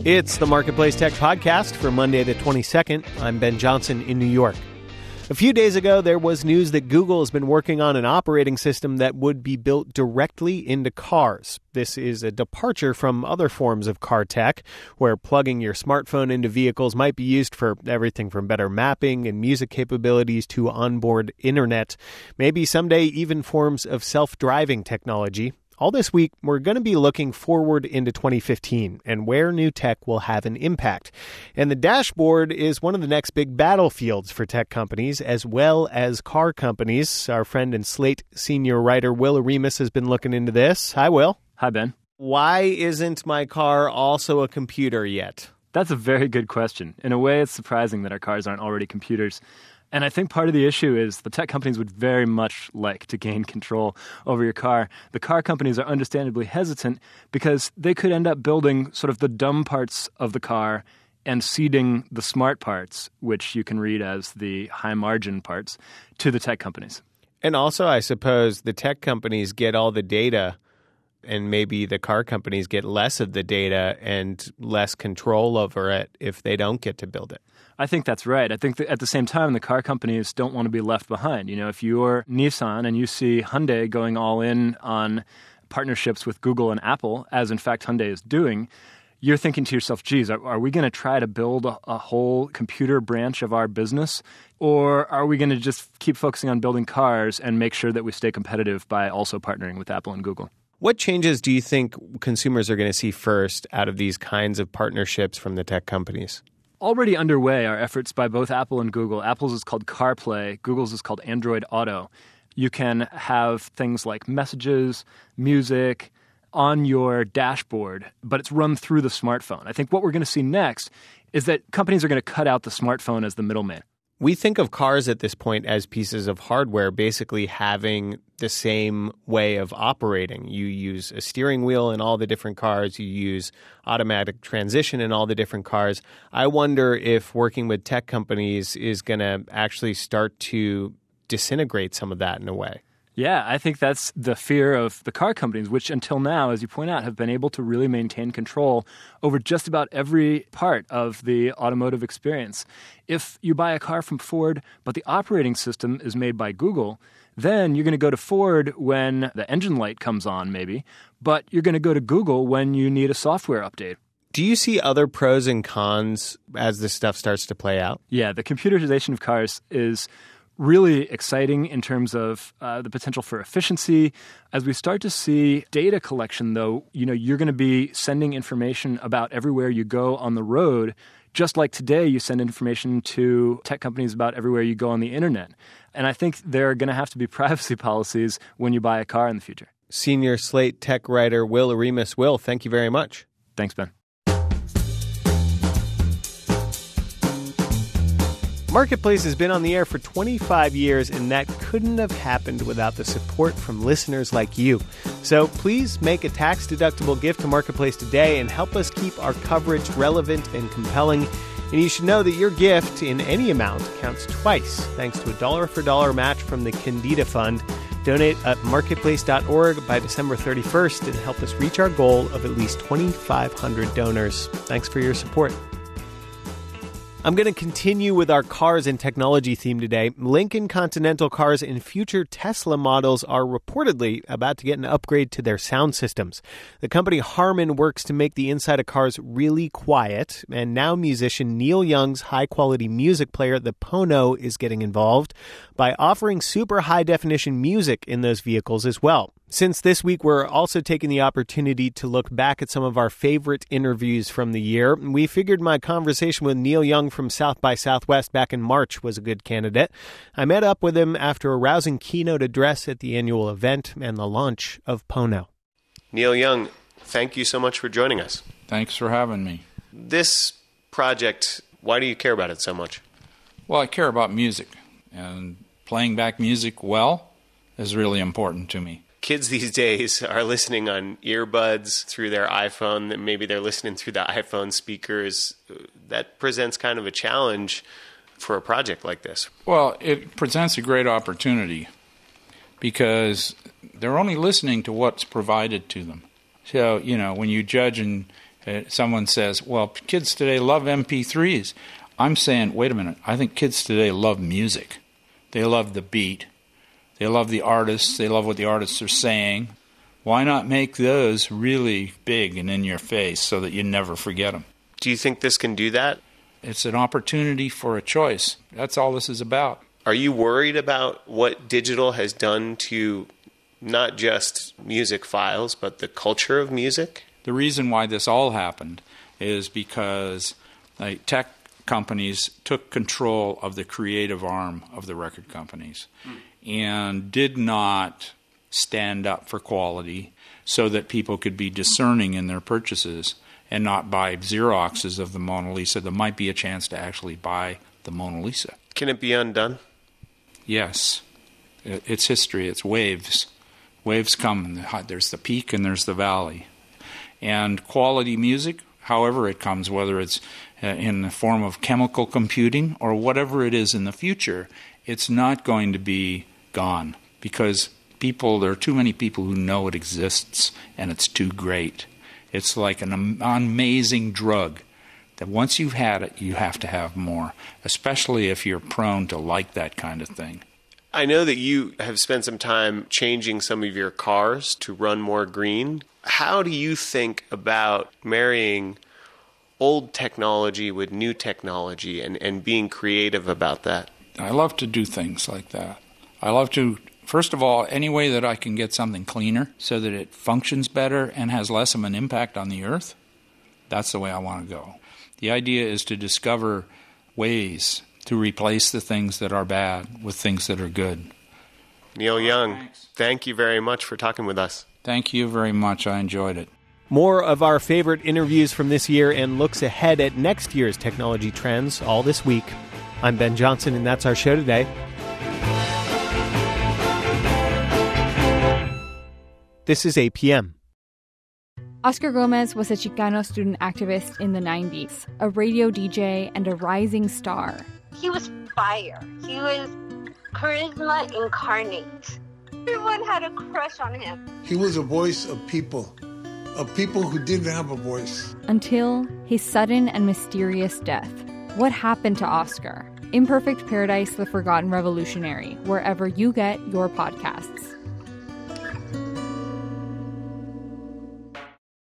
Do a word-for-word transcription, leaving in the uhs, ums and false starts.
It's the Marketplace Tech Podcast for Monday the twenty-second. I'm Ben Johnson in New York. A few days ago, there was news that Google has been working on an operating system that would be built directly into cars. This is a departure from other forms of car tech, where plugging your smartphone into vehicles might be used for everything from better mapping and music capabilities to onboard internet, maybe someday even forms of self-driving technology. All this week, we're going to be looking forward into twenty fifteen and where new tech will have an impact. And the dashboard is one of the next big battlefields for tech companies as well as car companies. Our friend and Slate senior writer Will Oremus has been looking into this. Hi, Will. Hi, Ben. Why isn't my car also a computer yet? That's a very good question. In a way, it's surprising that our cars aren't already computers. And I think part of the issue is the tech companies would very much like to gain control over your car. The car companies are understandably hesitant because they could end up building sort of the dumb parts of the car and ceding the smart parts, which you can read as the high-margin parts, to the tech companies. And also, I suppose the tech companies get all the data, and maybe the car companies get less of the data and less control over it if they don't get to build it. I think that's right. I think that at the same time, the car companies don't want to be left behind. You know, if you're Nissan and you see Hyundai going all in on partnerships with Google and Apple, as in fact Hyundai is doing, you're thinking to yourself, geez, are, are we going to try to build a, a whole computer branch of our business? Or are we going to just keep focusing on building cars and make sure that we stay competitive by also partnering with Apple and Google? What changes do you think consumers are going to see first out of these kinds of partnerships from the tech companies? Already underway are efforts by both Apple and Google. Apple's is called CarPlay. Google's is called Android Auto. You can have things like messages, music on your dashboard, but it's run through the smartphone. I think what we're going to see next is that companies are going to cut out the smartphone as the middleman. We think of cars at this point as pieces of hardware basically having the same way of operating. You use a steering wheel in all the different cars. You use automatic transition in all the different cars. I wonder if working with tech companies is going to actually start to disintegrate some of that in a way. Yeah, I think that's the fear of the car companies, which until now, as you point out, have been able to really maintain control over just about every part of the automotive experience. If you buy a car from Ford, but the operating system is made by Google, then you're going to go to Ford when the engine light comes on, maybe, but you're going to go to Google when you need a software update. Do you see other pros and cons as this stuff starts to play out? Yeah, the computerization of cars is really exciting in terms of uh, the potential for efficiency. As we start to see data collection, though, you know, you're going to be sending information about everywhere you go on the road, just like today you send information to tech companies about everywhere you go on the internet. And I think there are going to have to be privacy policies when you buy a car in the future. Senior Slate tech writer Will Oremus. Will, thank you very much. Thanks, Ben. Marketplace has been on the air for twenty-five years, and that couldn't have happened without the support from listeners like you. So please make a tax-deductible gift to Marketplace today and help us keep our coverage relevant and compelling. And you should know that your gift in any amount counts twice, thanks to a dollar-for-dollar match from the Candida Fund. Donate at marketplace dot org by December thirty-first and help us reach our goal of at least twenty-five hundred donors. Thanks for your support. I'm going to continue with our cars and technology theme today. Lincoln Continental cars and future Tesla models are reportedly about to get an upgrade to their sound systems. The company Harman works to make the inside of cars really quiet, and now musician Neil Young's high-quality music player, the Pono, is getting involved by offering super high-definition music in those vehicles as well. Since this week, we're also taking the opportunity to look back at some of our favorite interviews from the year. We figured my conversation with Neil Young from South by Southwest back in March was a good candidate. I met up with him after a rousing keynote address at the annual event and the launch of Pono. Neil Young, thank you so much for joining us. Thanks for having me. This project, why do you care about it so much? Well, I care about music, and playing back music well is really important to me. Kids these days are listening on earbuds through their iPhone. Maybe they're listening through the iPhone speakers. That presents kind of a challenge for a project like this. Well, it presents a great opportunity because they're only listening to what's provided to them. So, you know, when you judge and Uh, someone says, well, kids today love M P threes. I'm saying, wait a minute, I think kids today love music. They love the beat. They love the artists. They love what the artists are saying. Why not make those really big and in your face so that you never forget them? Do you think this can do that? It's an opportunity for a choice. That's all this is about. Are you worried about what digital has done to not just music files, but the culture of music? The reason why this all happened is because like, tech companies took control of the creative arm of the record companies mm. and did not stand up for quality so that people could be discerning in their purchases and not buy Xeroxes of the Mona Lisa. There might be a chance to actually buy the Mona Lisa. Can it be undone? Yes. It's history. It's waves. Waves come. There's the peak and there's the valley. And quality music, however it comes, whether it's in the form of chemical computing or whatever it is in the future, it's not going to be gone because people, there are too many people who know it exists and it's too great. It's like an amazing drug that once you've had it, you have to have more, especially if you're prone to like that kind of thing. I know that you have spent some time changing some of your cars to run more green. How do you think about marrying old technology with new technology and, and being creative about that? I love to do things like that. I love to, first of all, any way that I can get something cleaner so that it functions better and has less of an impact on the earth, that's the way I want to go. The idea is to discover ways to replace the things that are bad with things that are good. Neil Young, thanks. Thank you very much for talking with us. Thank you very much. I enjoyed it. More of our favorite interviews from this year and looks ahead at next year's technology trends all this week. I'm Ben Johnson, and that's our show today. This is eight p.m. Oscar Gomez was a Chicano student activist in the nineties, a radio D J and a rising star. He was fire. He was charisma incarnate. Everyone had a crush on him. He was a voice of people, of people who didn't have a voice. Until his sudden and mysterious death. What happened to Oscar? Imperfect Paradise, The Forgotten Revolutionary, wherever you get your podcasts.